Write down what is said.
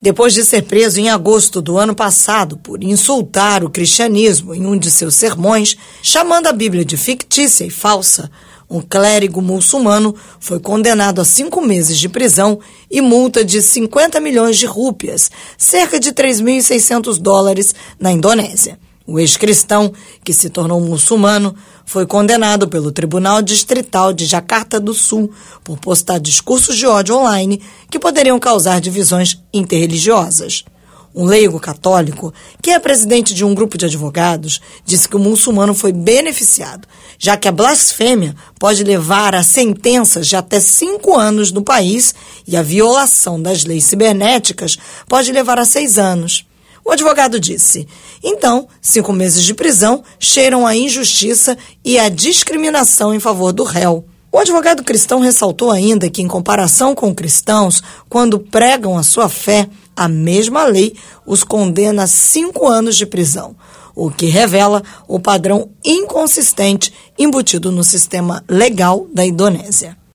Depois de ser preso em agosto do ano passado por insultar o cristianismo em um de seus sermões, chamando a Bíblia de fictícia e falsa, um clérigo muçulmano foi condenado a 5 meses de prisão e multa de 50 milhões de rúpias, cerca de $3.600, na Indonésia. O ex-cristão, que se tornou muçulmano, foi condenado pelo Tribunal Distrital de Jacarta do Sul por postar discursos de ódio online que poderiam causar divisões interreligiosas. Um leigo católico, que é presidente de um grupo de advogados, disse que o muçulmano foi beneficiado, já que a blasfêmia pode levar a sentenças de até 5 anos no país e a violação das leis cibernéticas pode levar a 6 anos. O advogado disse: então, 5 meses de prisão cheiram a injustiça e a discriminação em favor do réu. O advogado cristão ressaltou ainda que, em comparação com cristãos, quando pregam a sua fé, a mesma lei os condena a 5 anos de prisão, o que revela o padrão inconsistente embutido no sistema legal da Indonésia.